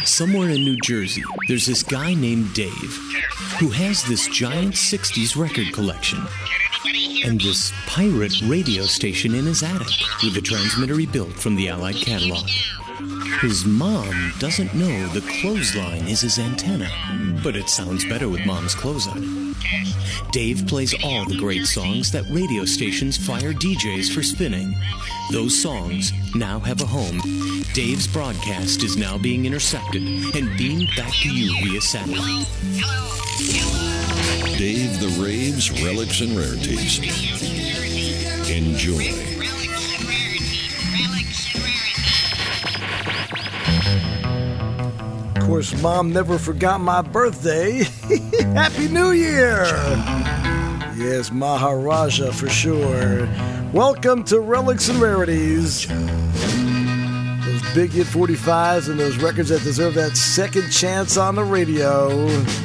Somewhere in New Jersey, there's this guy named Dave who has this giant 60s record collection and this pirate radio station in his attic with a transmitter he built from the Allied catalog. His mom doesn't know the clothesline is his antenna, but it sounds better with Mom's clothes on. Dave plays all the great songs that radio stations fire DJs for spinning. Those songs now have a home. Dave's broadcast is now being intercepted and beamed back to you via satellite. Dave the Raves, Relics and Rarities. Enjoy. Of course, Mom never forgot my birthday. Happy New Year! Yes, Maharaja for sure. Welcome to Relics and Rarities. Those big hit 45s and those records that deserve that second chance on the radio.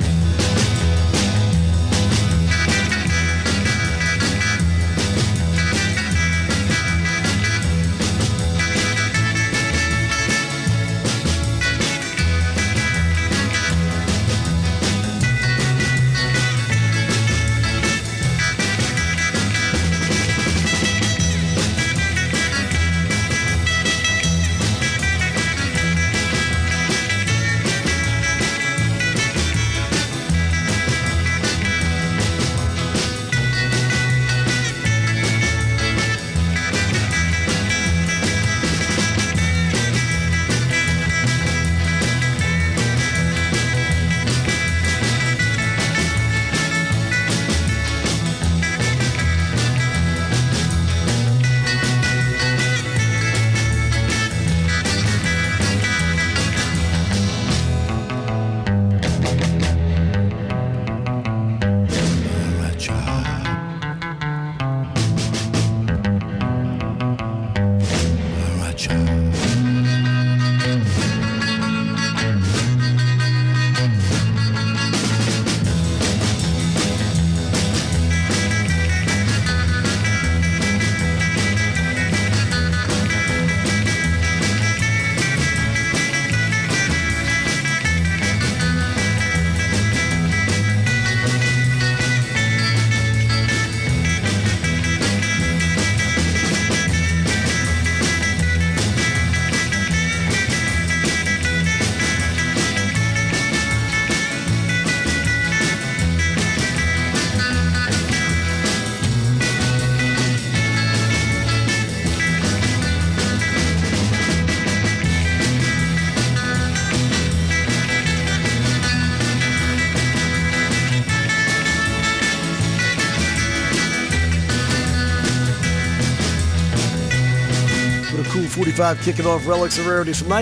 Cool 45 kicking off Relics and Rarities from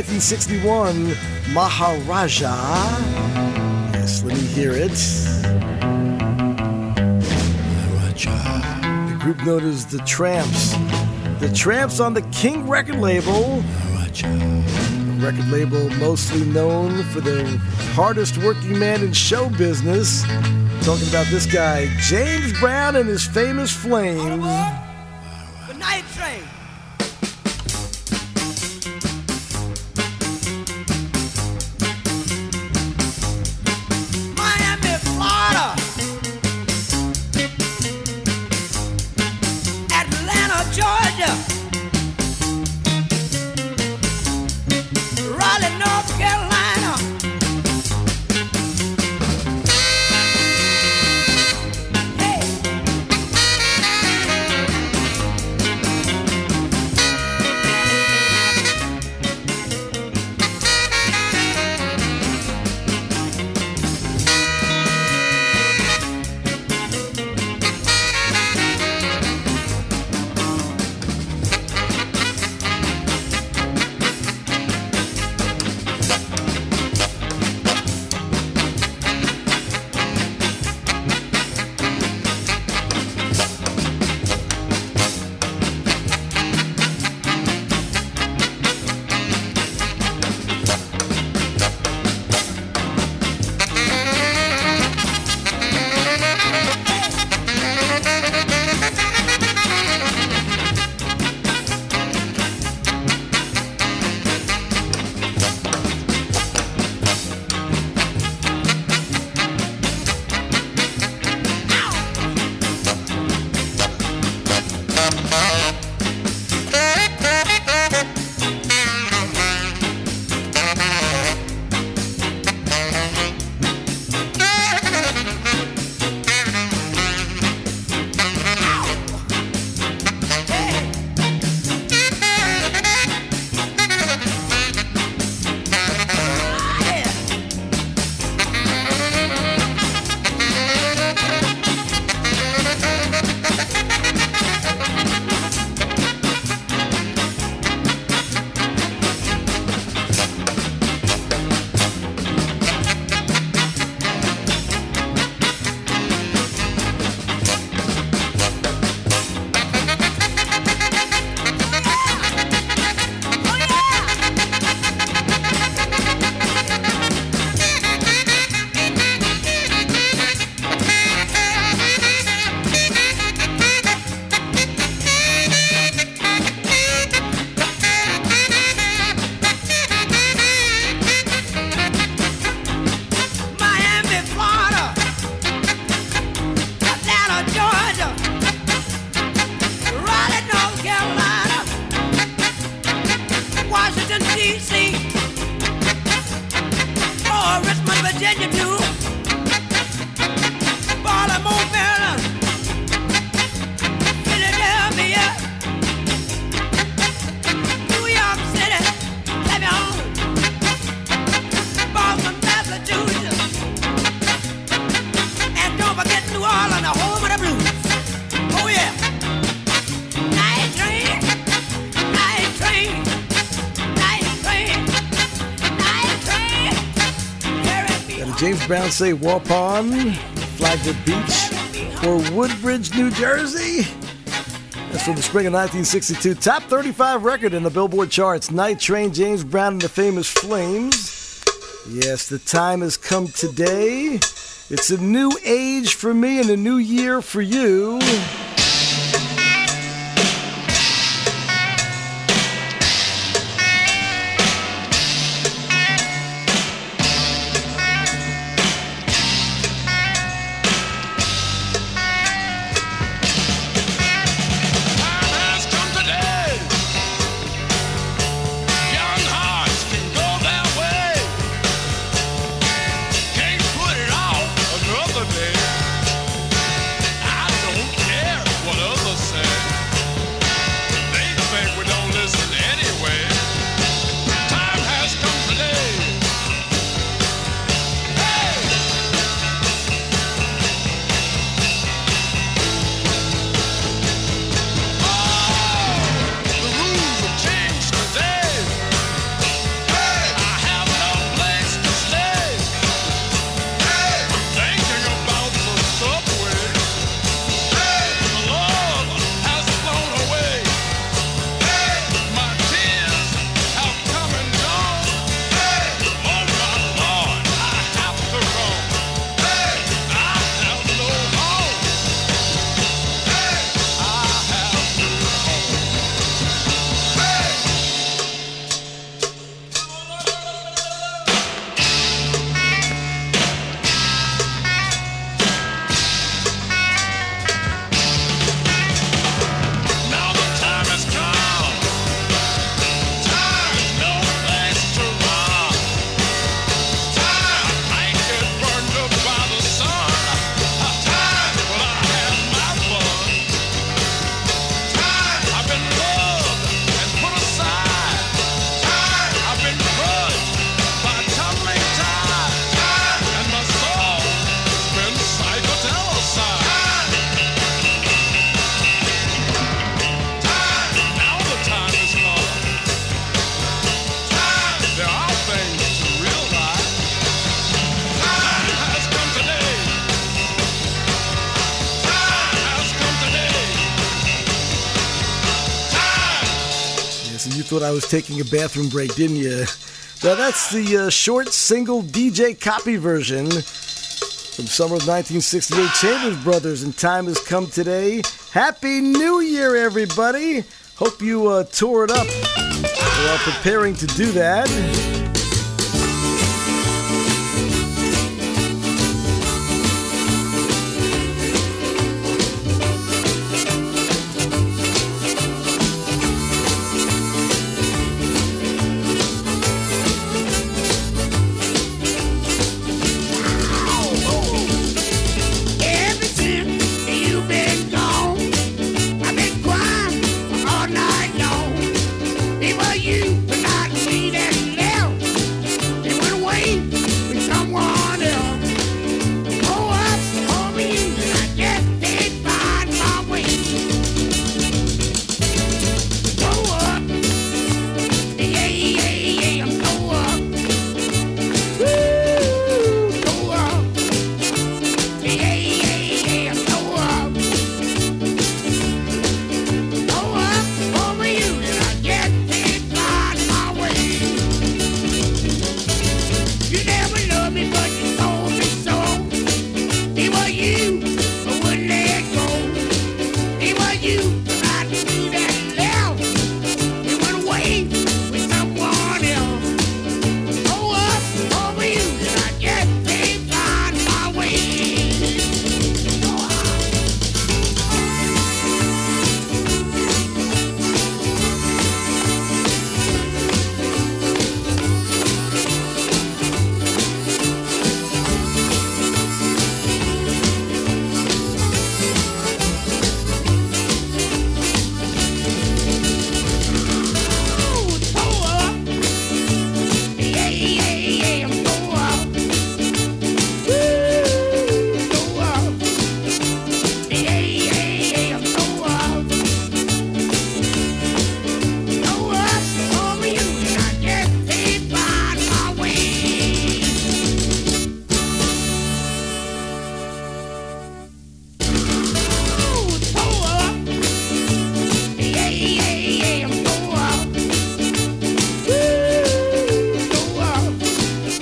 1961, Maharaja. Yes, let me hear it. Maharaja. The group known as The Tramps. The Tramps on the King record label. Maharaja. A record label mostly known for the hardest working man in show business. Talking about this guy, James Brown and his famous Flames. The Night Train. Georgia, Raleigh, North Carolina, hey. James Brown say Waupun, Flagler Beach, or Woodbridge, New Jersey? That's from the spring of 1962. Top 35 record in the Billboard charts. Night Train, James Brown and the Famous Flames. Yes, the time has come today. It's a new age for me and a new year for you. Thought I was taking a bathroom break, didn't you? Now that's the short single DJ copy version from summer of 1968, Chambers Brothers, and Time Has Come Today. Happy New Year, everybody! Hope you tore it up while preparing to do that. You, but not me that now.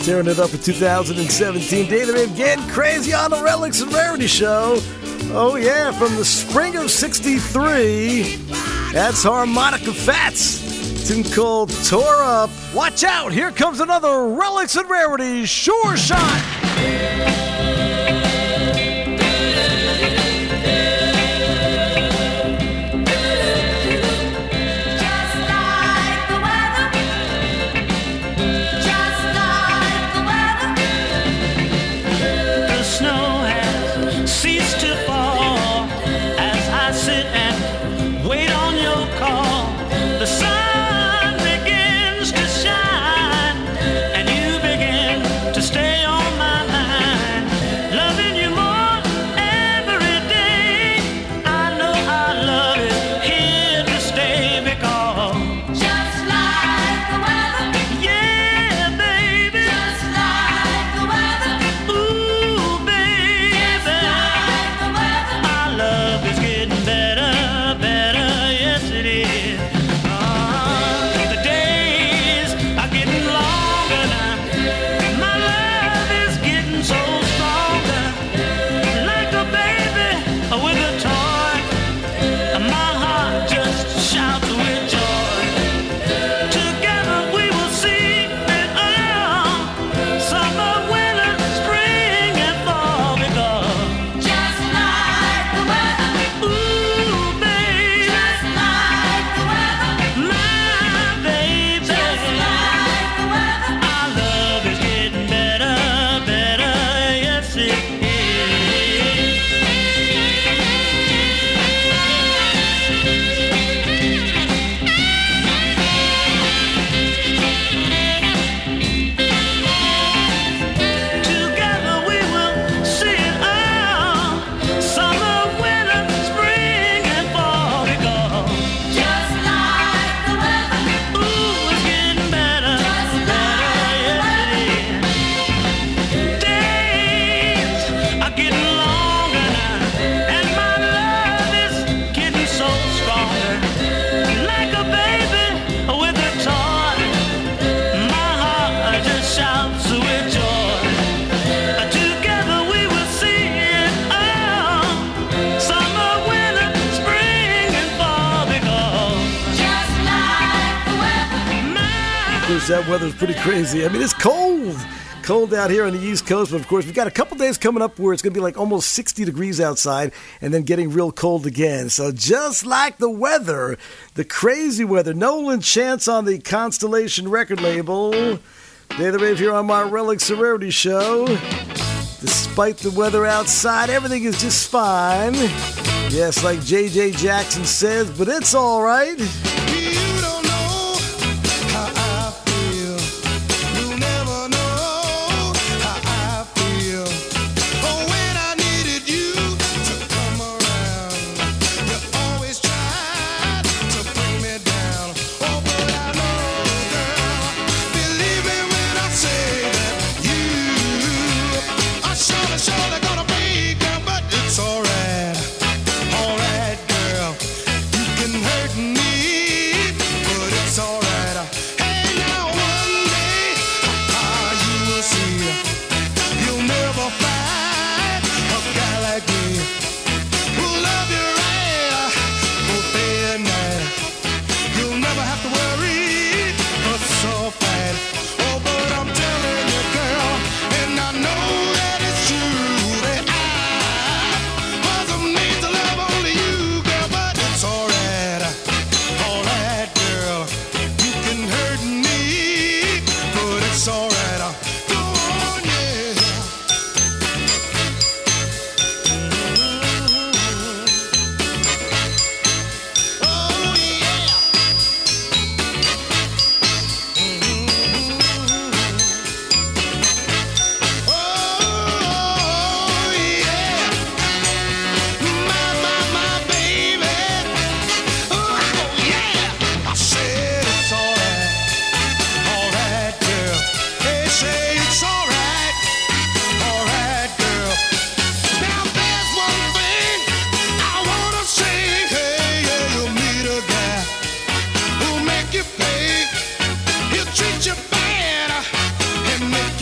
Tearing it up in 2017. Day the Rave getting crazy on the Relics and Rarity Show. Oh yeah, from the spring of 63. That's Harmonica Fats. Tune called Tore Up. Watch out, here comes another Relics and Rarities Sure Shot. That weather's pretty crazy. I mean, it's cold out here on the East Coast, but of course we've got a couple days coming up where it's going to be like almost 60 degrees outside and then getting real cold again. So just like the weather, the crazy weather, Nolan Chance on the Constellation record label. Day of the Rave here on my Relics and Rarity Show. Despite the weather outside, everything is just fine. Yes, like J.J. Jackson says, but it's all right. Alright, girl, you can hurt me.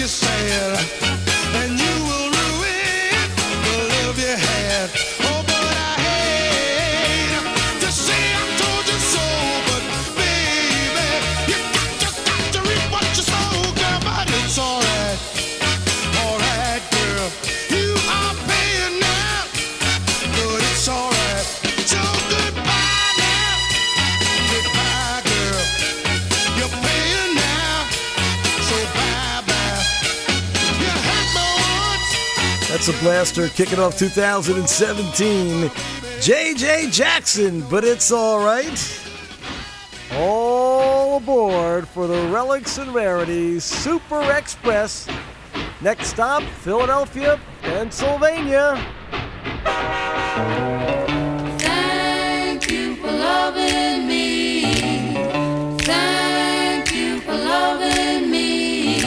sad, and you will ruin the love you had. Oh, but I hate to say I told you so, but baby, you got to reap what you sow, girl. But it's alright, girl. You are paying now, but it's alright. So goodbye now, goodbye, girl. You're paying now, so bye-bye. You hurt me once. That's a blaster kicking off 2017. J.J. Jackson, but it's all right. All aboard for the Relics and Rarities Super Express. Next stop, Philadelphia, Pennsylvania. Thank you for loving me. Thank you for loving me.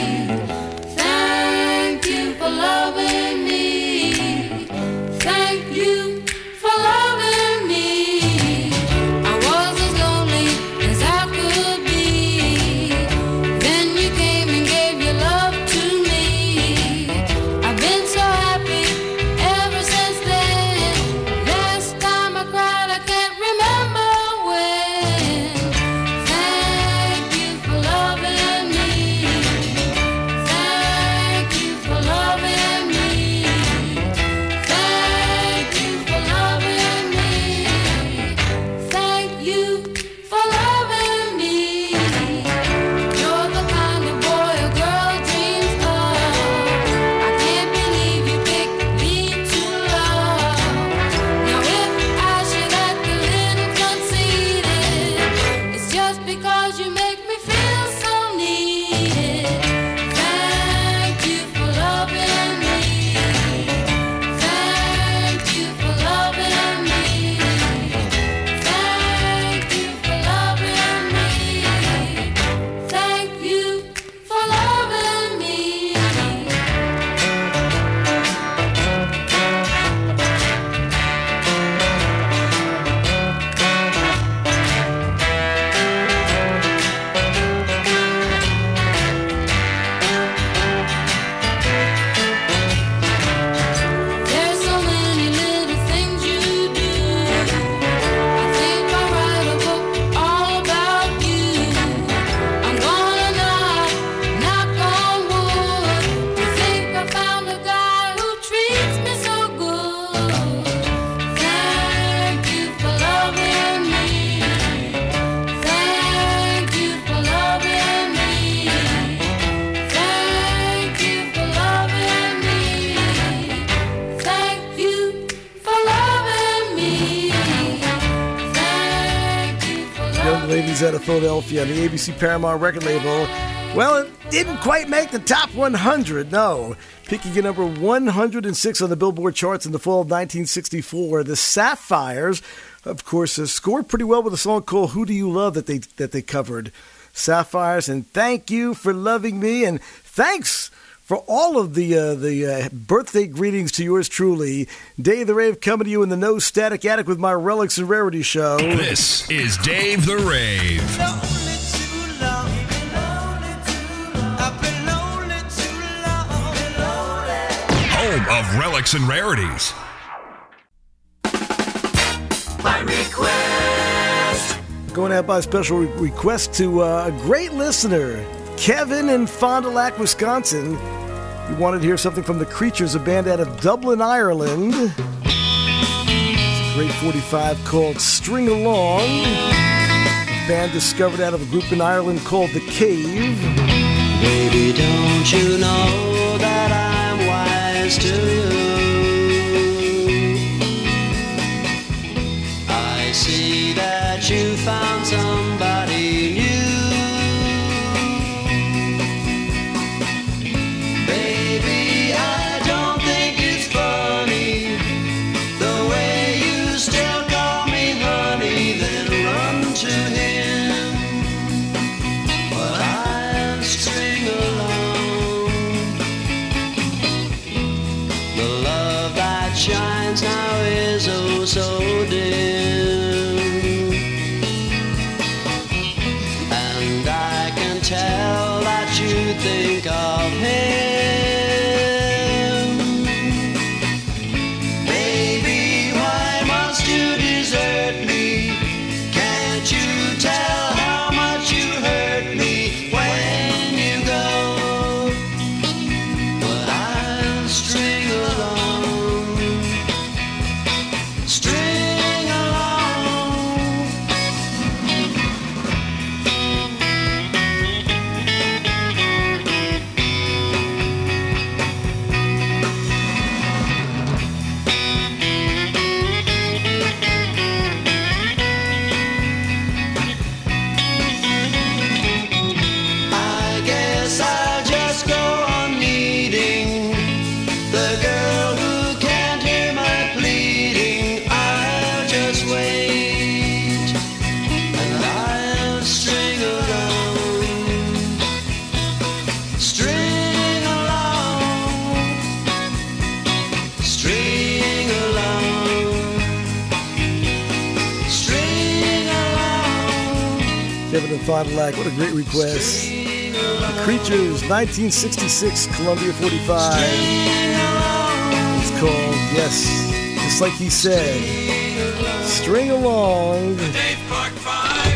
Thank you for loving me. Thank you for loving me. I was as lonely as I could be. Then you came and gave your love to me. I've been so happy ever since then. Last time I cried, I can't remember when. Thank you for loving me. Thank you for loving me. Thank you for loving me. Thank you for loving me. You're the kind of boy a girl dreams of. I can't believe you picked me to love. Now if I should act a little conceited, it's just because you make me feel so needed. Thank you for loving me. Thank you for loving me. Thank you for loving me. Thank you for loving me. There's so many little things you do. I think I'll write a book all about you. I'm gonna knock on wood to think I found a guy who treats me so good. Thank you for loving me. Thank you for loving me. Thank you for loving me. Thank you for loving me. Thank you for Young loving me. ladies out of Philadelphia on the ABC Paramount record label. Well, it didn't quite make the top 100, no. Peaking at number 106 on the Billboard charts in the fall of 1964. The Sapphires, of course, scored pretty well with a song called Who Do You Love that they covered. Sapphires, and Thank You for Loving Me, and thanks for all of the birthday greetings to yours truly. Dave the Rave coming to you in the No Static Attic with my Relics and Rarities show. This is Dave the Rave. Lonely too long. I've been lonely too long. Home of Relics and Rarities. Going out by special request to a great listener, Kevin in Fond du Lac, Wisconsin. He wanted to hear something from The Creatures, a band out of Dublin, Ireland. It's a great 45 called String Along. A band discovered out of a group in Ireland called The Cave. Baby, don't you know that I'm wise too? I see that you found somebody new. Baby, I don't think it's funny the way you still call me honey, then run to him. But I'll string along. The love that shines now is oh so dim. And I can tell that you think of him. String along, string along, string along. Kevin and Fond du Lac, what a great request. The Creatures, 1966, Columbia 45. It's called, yes, just like he said, String Along. Dave Clark 5.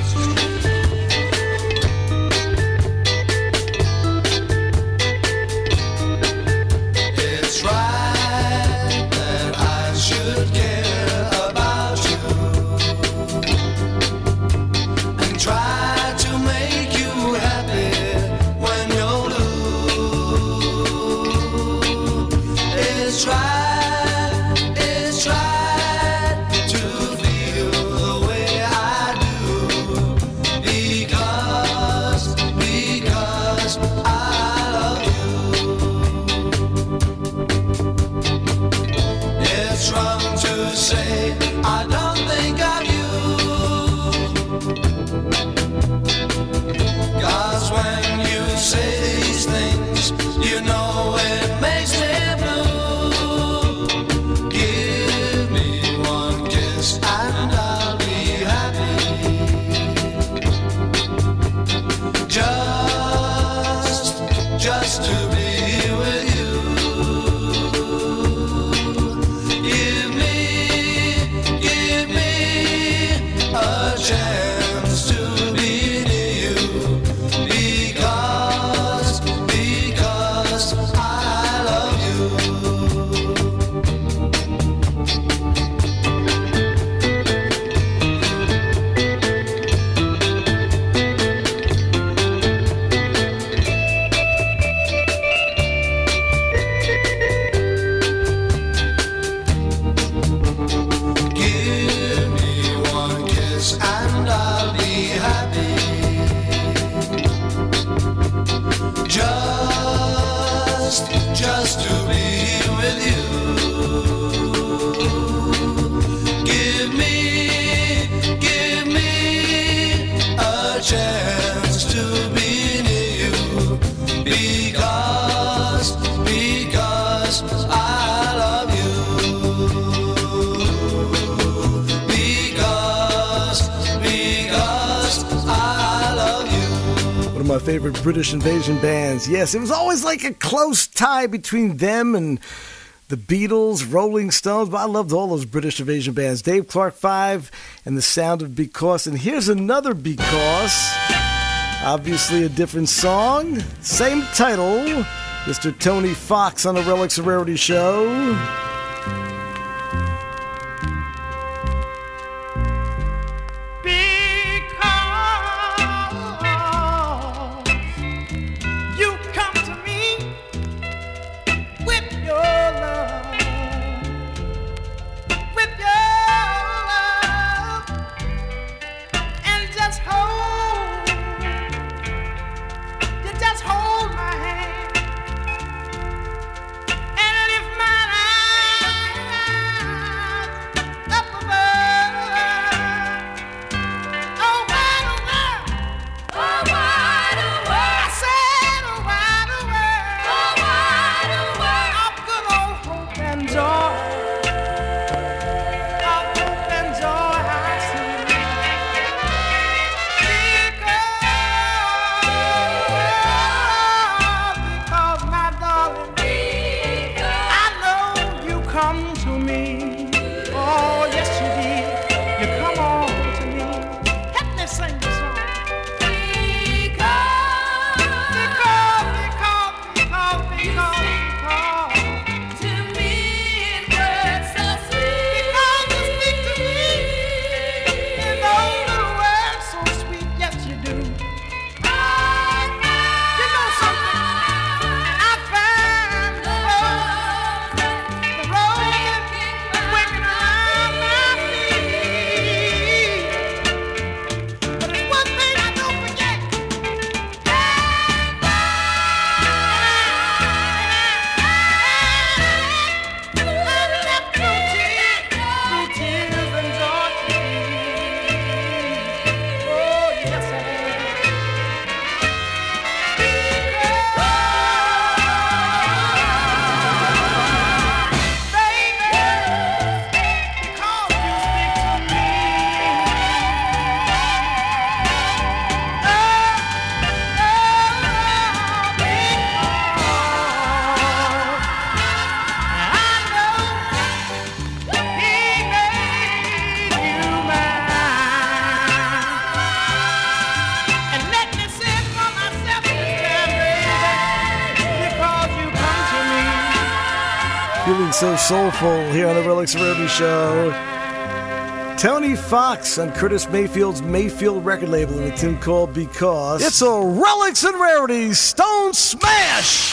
It's right that I should care about you and try to make you happy when you're blue. It's right to feel the way I do because I love you. It's wrong to say I don't think of you, 'cause when you say these things, you know it makes me blue. Give me one kiss and I'll be happy. Just to be with you. Give me a chance to be near you because I love you. Give me one kiss and I'll be happy. Just to be with you. Give me a chance to be near you because I love you. Because I love you. One of my favorite British invasion bands. Yes, it was always like a close tie between them and the Beatles, Rolling Stones, but I loved all those British invasion bands. Dave Clark 5 and the sound of Because. And here's another Because. Obviously a different song. Same title. Mr. Tony Fox on the Relics of Rarity show. You come to me with your love, and just hold my hand and lift my eyes. Feeling so soulful here on the Relics of Rarity Show. Tony Fox on Curtis Mayfield's Mayfield record label in a tune called Because. It's a Relics and Rarities Stone Smash!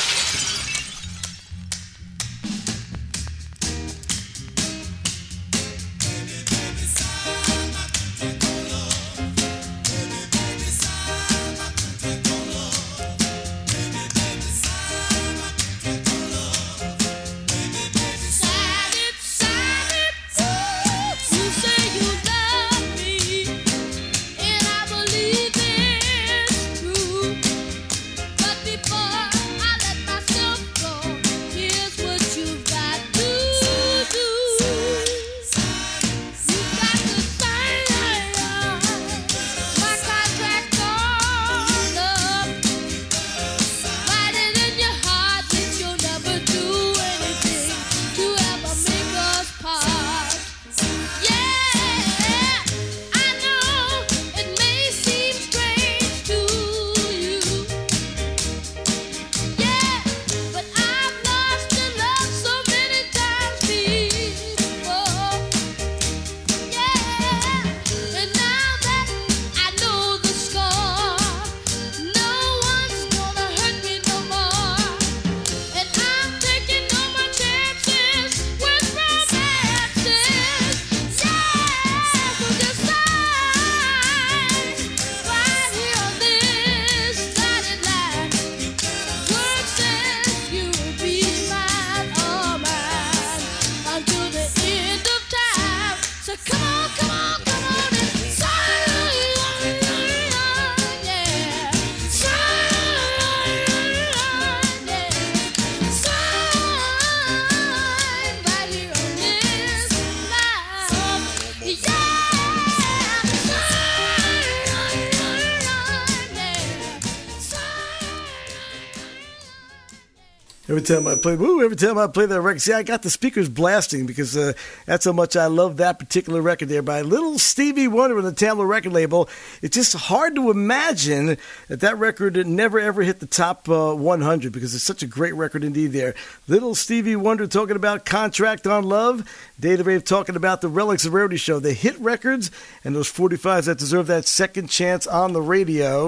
Every time I play that record, see, I got the speakers blasting because that's how much I love that particular record there by Little Stevie Wonder on the Tamla record label. It's just hard to imagine that record never ever hit the top 100 because it's such a great record indeed there. Little Stevie Wonder talking about Contract on Love. Dave the Rave talking about the Relics of Rarity Show, the hit records, and those 45s that deserve that second chance on the radio.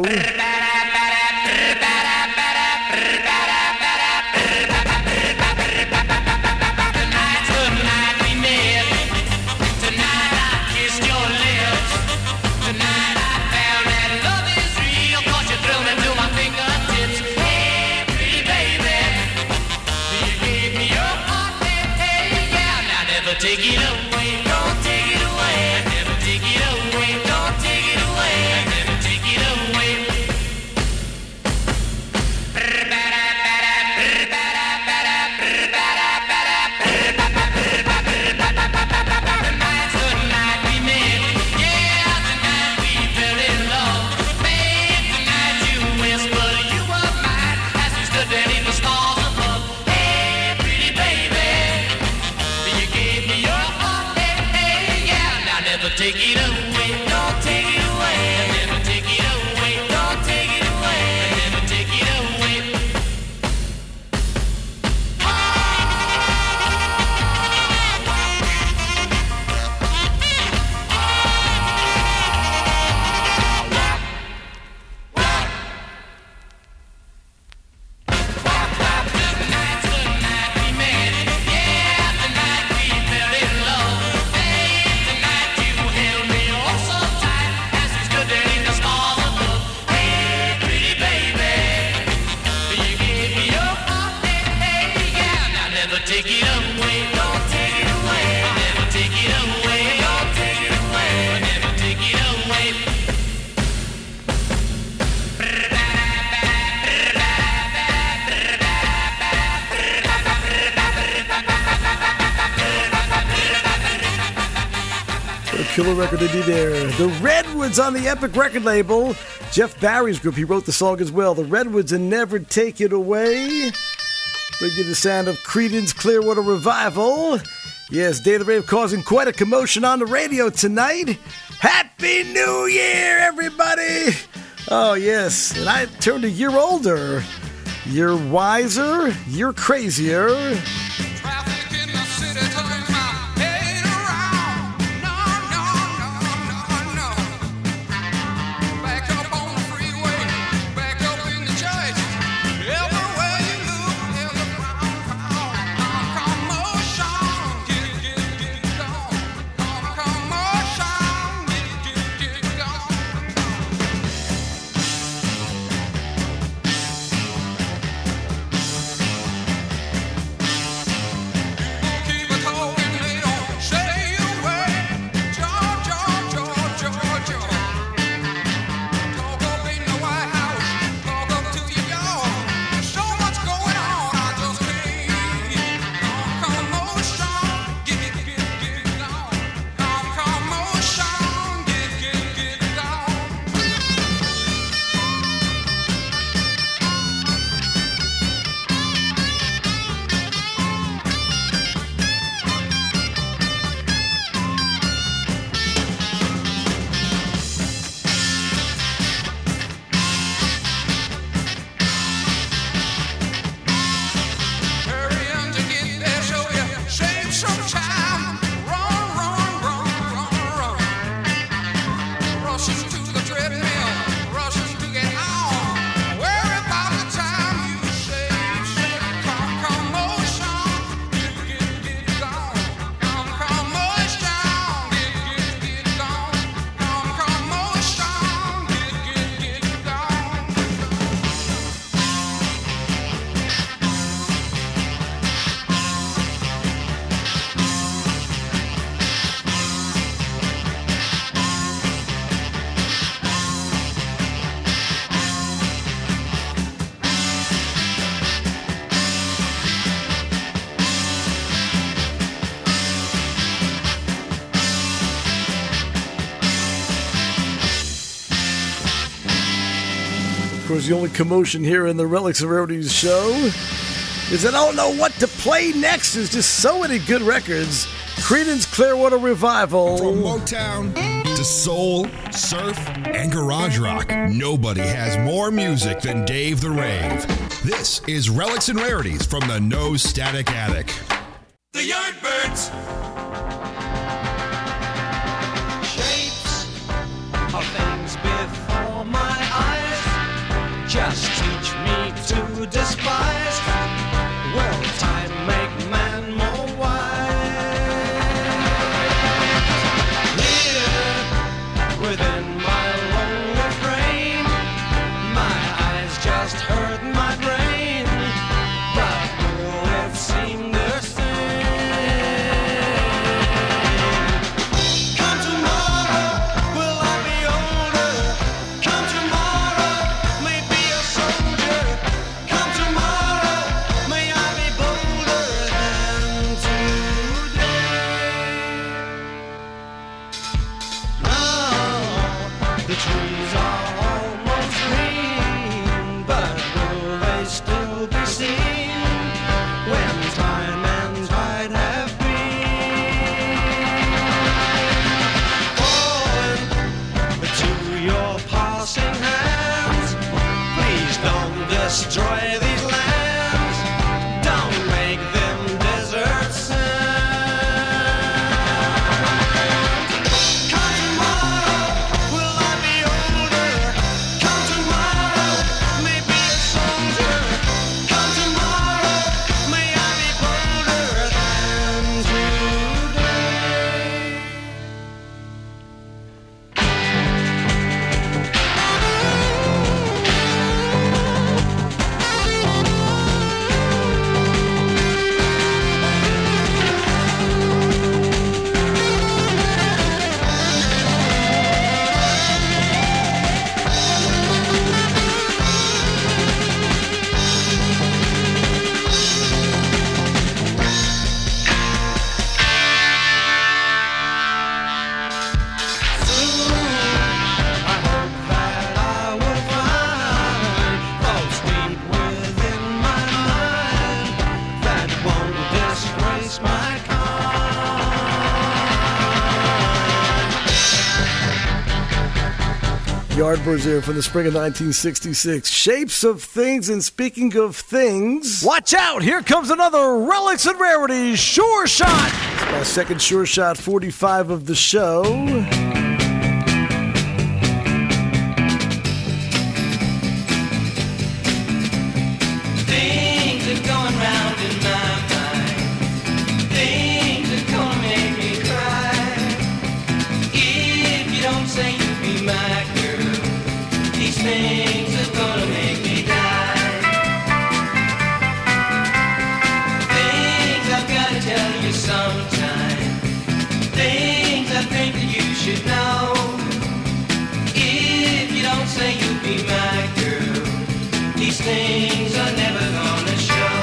Take it away, don't take it away. Never take it away, don't take it away. Never take it away. Tonight's the night we met. Yeah, tonight we fell in love. Babe, tonight you whispered you were mine as we stood beneath the stars above. Hey, pretty baby. Take it away, don't take it away. Never take it away, don't take it away. Never take it away. Tonight's the night we met. Yeah, tonight we fell in love. Held me oh so tight as we stood there in the stars above. Hey, pretty baby, you gave me your heart, hey, yeah. Now never take it away, don't take it away. Never take it away, don't take it away. Never take it away. Killer record to be there. The Redwoods on the Epic record label. Jeff Barry's group, he wrote the song as well. The Redwoods and Never Take It Away. Bring you the sound of Creedence Clearwater Revival. Yes, Dave the Rave causing quite a commotion on the radio tonight. Happy New Year, everybody! Oh, yes, and I turned a year older. You're wiser, you're crazier. Traffic course, the only commotion here in the Relics and Rarities show is I don't know what to play next. There's just so many good records. Creedence Clearwater Revival. From Motown to soul, surf, and garage rock, nobody has more music than Dave the Rave. This is Relics and Rarities from the No Static Attic. The Yardbirds. Shapes of things before my eyes just teach me to despise. Will time make man more wise? Here within my lonely frame, my eyes just hurt my brain. But will it seem the same? Come tomorrow, will I be older? Come tomorrow, may be a soldier. Come tomorrow, may I be bolder than today. Now the trees are almost green, but will they still be seen when time and tide have been? Falling to your passing hands, please don't destroy these lands. Don't make them desert sands. Come tomorrow, will I be older? Come tomorrow, may be a soldier. Come tomorrow, may I be bolder than today. I hope that I will find those deep within my mind that won't disgrace my kind. Yardbirds here from the spring of 1966. Shapes of Things, and speaking of things, watch out! Here comes another Relics and Rarities Sure Shot! It's my second Sure Shot 45 of the show. Things are going round in my mind. Things are gonna make me cry. If you don't say you'll be my girl, these things are gonna make me die. Things I've gotta tell you sometime. Things I think that you should know. If you don't say you'll be my girl, these things are never gonna show.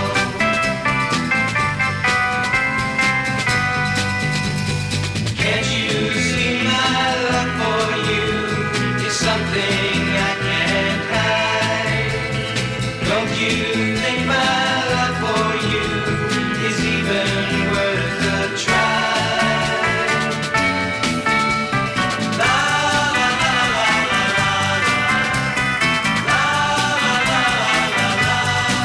Can't you see my love for you is something I can't hide? Don't you think my love for you is even worth a try? La la la la la la la la la la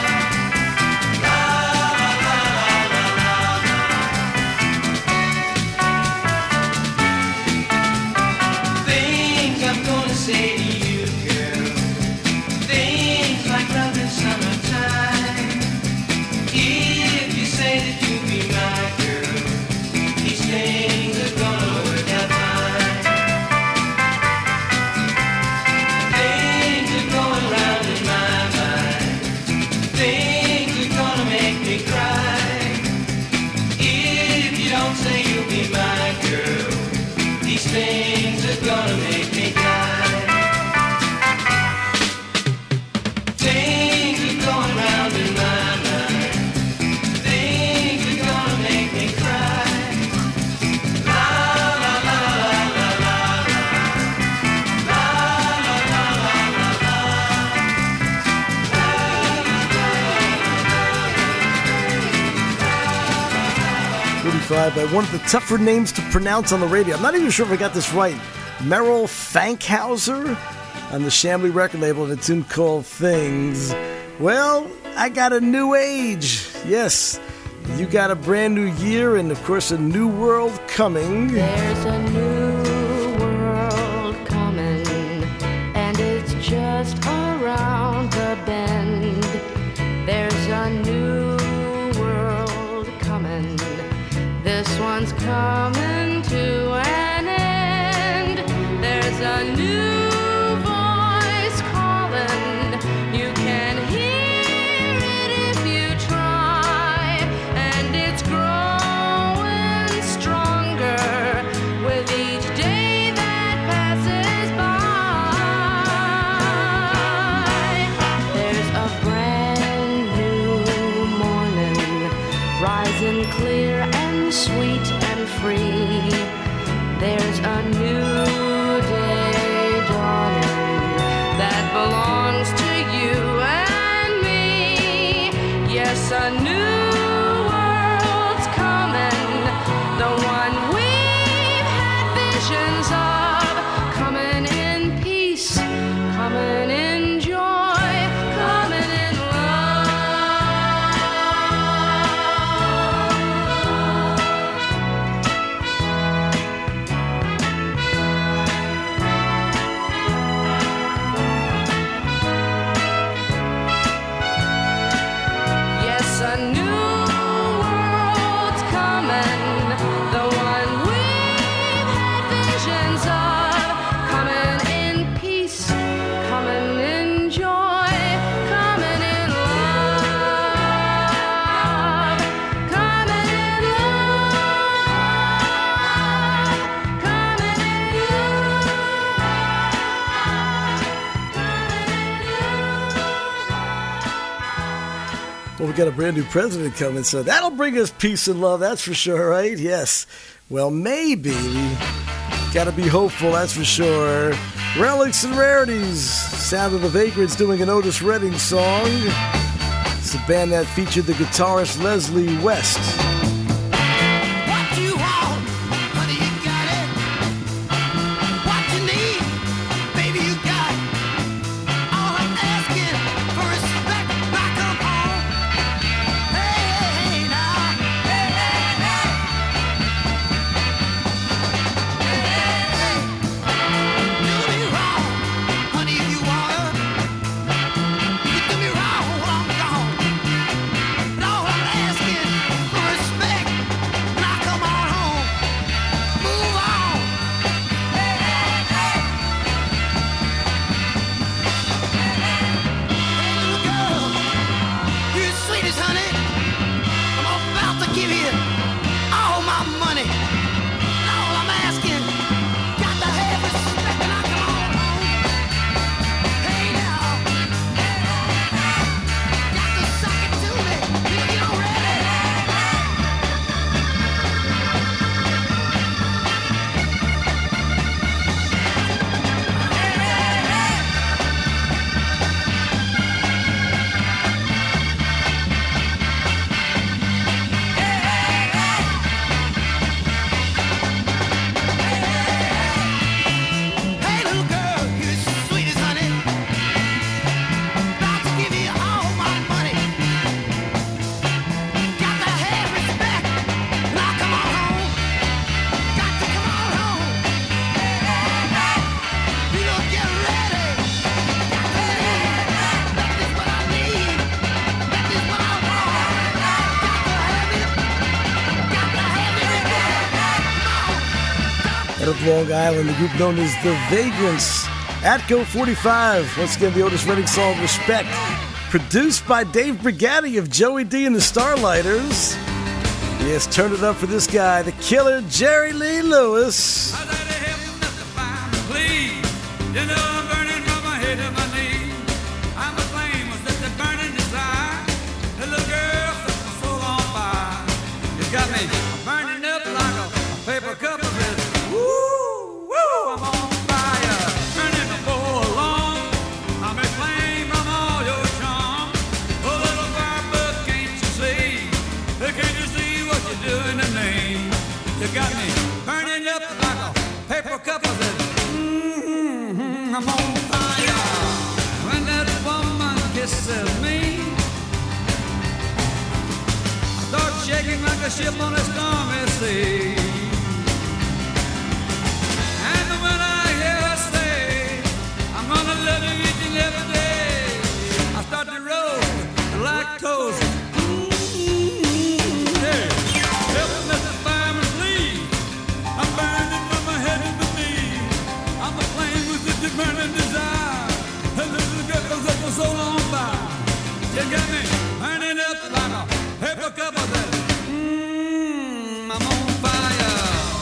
things I'm gonna say to you, girl. Things like love in summertime. If you say that you'll be my girl, these things are gonna work out fine. Things are going round in my mind. Things are gonna make me cry. If you don't say you'll be my girl, these things are gonna make me die. Things are going round in my mind. Things are gonna make me cry. La la la la la la la la la la la la la. 45 by one of the tougher names to pronounce on the radio. I'm not even sure if I got this right. Merrill Fankhauser on the Chambly record label in a tune called Things. Well, I got a new age. Yes, you got a brand new year and, of course, a new world coming. There's a new world coming, and it's just around the bend. There's a new world coming. This one's coming to an end. There's a new voice calling. You can hear it if you try, and it's growing stronger with each day that passes by. There's a brand new morning, rising clear and sweet and free. There's a new day dawning that belongs to you and me. Yes, a new world's coming, the one we've had visions of, coming in peace, coming in joy, coming in Yes, a new world's coming, the one we've had visions of, coming in peace, coming in joy, coming in love, coming in love, coming in Well, we got a brand new president coming, so that'll bring us peace and love, that's for sure, right? Yes. Well, maybe. We gotta be hopeful, that's for sure. Relics and Rarities. Sound of the Vagrants doing an Otis Redding song. It's a band that featured the guitarist Leslie West. What you want, honey, you got it. What you need, baby, you got it. All I'm asking for respect when I come home. Hey, now, hey, hey. Do me wrong, honey, if you wanna. You can do me wrong while I'm gone. But all I'm asking for respect when I come on home. Move on. Hey, hey, hey. Hey, little girl, you're the sweetest, honey. I'm about to give you all my money. And all I'm asking, got to have respect when I come on home. Hey, now. Hey, hey, hey. Got to suck it to me. You know, ready. Hey, little girl, you're the sweetest, honey. About to give you all my money. Got to have respect when I come on home. Got to come on home. Hey, hey, hey. You don't get ready. Got to leave. That is what I need. That is what I want. Got to have it. Got to have it. Out of Long Island, the group known as the Vagrants. Atco 45. Once again, the Otis Redding song Respect. Produced by Dave Brigatti of Joey D and the Starlighters. Yes, turn it up for this guy, the killer Jerry Lee Lewis. Please, you know I'm burning from my head to my knees. I'm a flame with such a burning desire. The little girl set my soul on fire. You got me burning up like a paper cup of this. Woo, woo, I'm on fire. Burning before long. I'm a flame from all your charm. Oh, little firebug, can't you see? Can't you see what you're doing to me? got me burning up like a paper cup. I said, I'm on fire. When that woman kisses me, I start shaking like a ship on a stormy sea. And when I hear her say, I'm gonna love you each and every day, I start to roll like toast. Hey, help Mr. Fireman, please. I'm burning from my head to my knees. I'm a flame with such a burning desire. And this is good for such a soul on fire. You got me burning up like a paper cup of that. I'm on fire.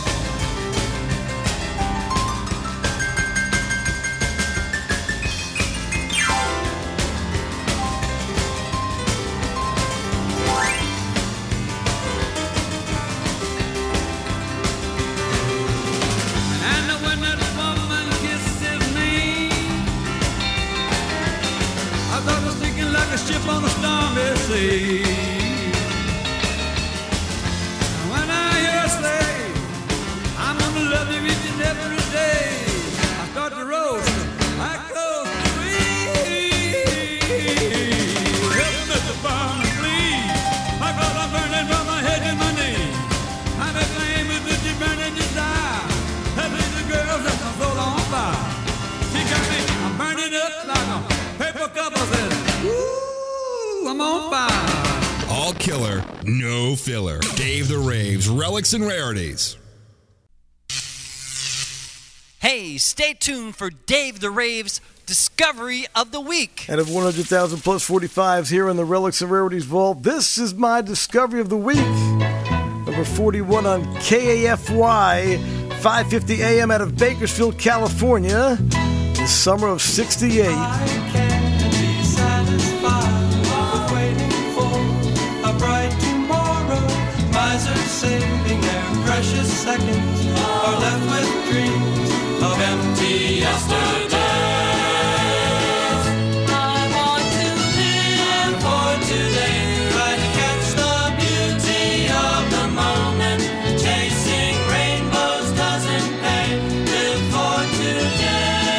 And when that woman kisses me, I thought I was thinking like a ship on a stormy sea. When I hear her say, I'm gonna love you each and every day, I start to roast like those trees. Help Mr. Fireman, please. I got I'm burning from my head to my knees. I'm a flame with the burning desire. That little girl that's my soul on fire. She got me, I'm burning up like a paper cup. I said, ooh, I'm on fire. All killer, no filler. Dave the Rave's Relics and Rarities. Hey, stay tuned for Dave the Rave's Discovery of the Week. And of 100,000 plus 45s here in the Relics and Rarities Vault, this is my Discovery of the Week. Number 41 on KAFY, 550 AM out of Bakersfield, California, the summer of 68. I can't be satisfied with waiting for a bright tomorrow. Misers saving their precious seconds are left with dreams of empty yesterdays. I want to live for today, try to catch the beauty of the moment. Chasing rainbows doesn't pay, live for today.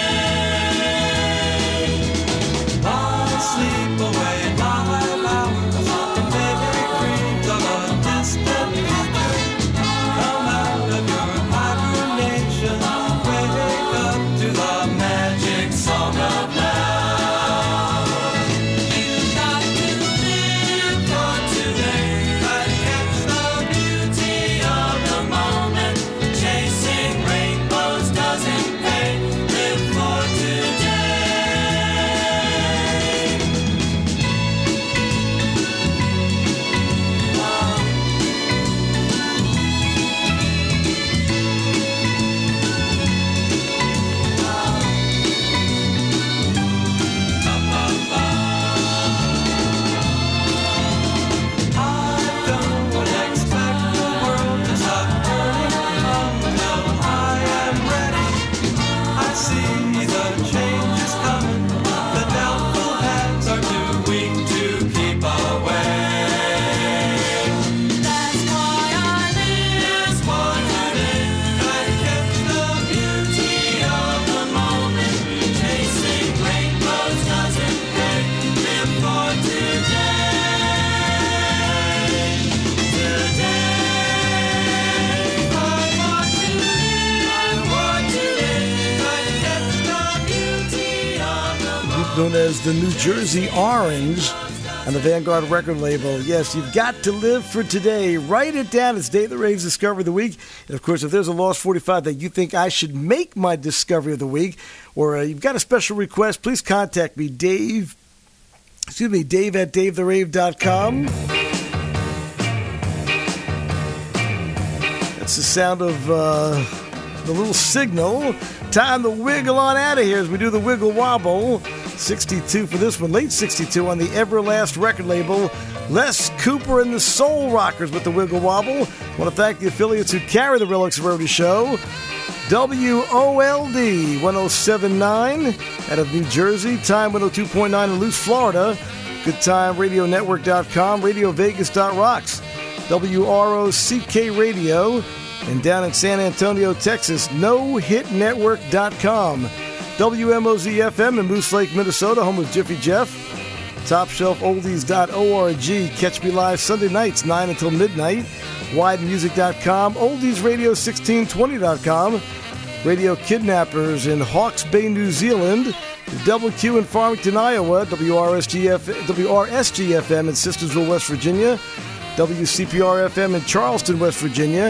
I sleep away my hours in vague dreams of a distant future. Come out of your hibernation, wake up to the magic song of love. You got to live for today, try to catch the beauty of the moment. Chasing rainbows doesn't pay, live for today. I don't expect the world to stop turning until I am ready. I see the change is coming. The doubtful hands are too weak to keep away. That's why I live for today. Try to catch the beauty of the moment. Chasing rainbows doesn't pay. Live for today. Known as the New Jersey Orange on the Vanguard record label. Yes, you've got to live for today. Write it down. It's Dave the Rave's Discovery of the Week. And, of course, if there's a Lost 45 that you think I should make my Discovery of the Week, or you've got a special request, please contact me, Dave at davetherave.com. That's the sound of the little signal. Time to wiggle on out of here as we do the wiggle wobble. 62 for this one, late 62 on the Everlast record label. Les Cooper and the Soul Rockers with the wiggle wobble. I want to thank the affiliates who carry the Relics of Rarity show. WOLD 107.9 out of New Jersey, Time 102.9 in Luce, Florida. GoodTimeRadioNetwork.com, RadioVegas.rocks. WROCK Radio And down in San Antonio, Texas, NoHitNetwork.com. WMOZ-FM in Moose Lake, Minnesota, home of Jiffy Jeff. TopShelfOldies.org. Catch me live Sunday nights, 9 until midnight. WideMusic.com. OldiesRadio1620.com. Radio Kidnappers in Hawke's Bay, New Zealand. WQ in Farmington, Iowa. WRSG-FM in Sistersville, West Virginia. WCPR-FM in Charleston, West Virginia.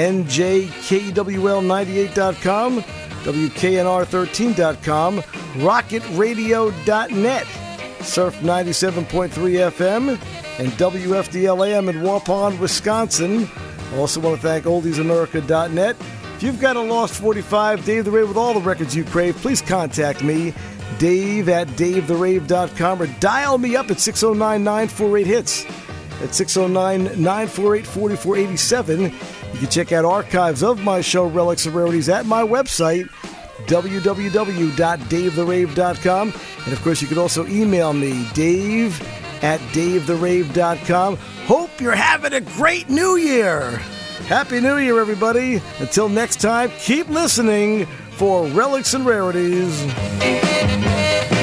NJKWL98.com. WKNR13.com. RocketRadio.net. Surf 97.3 FM and WFDL-AM in Waupun, Wisconsin. I also want to thank OldiesAmerica.net. If you've got a Lost 45, Dave the Rave with all the records you crave, please contact me, Dave at DaveTheRave.com, or dial me up at 609-948-HITS. At 609-948-4487. You can check out archives of my show, Relics and Rarities, at my website, www.davetherave.com. And of course, you can also email me, Dave at DaveTheRave.com. Hope you're having a great New Year. Happy New Year, everybody. Until next time, keep listening for Relics and Rarities.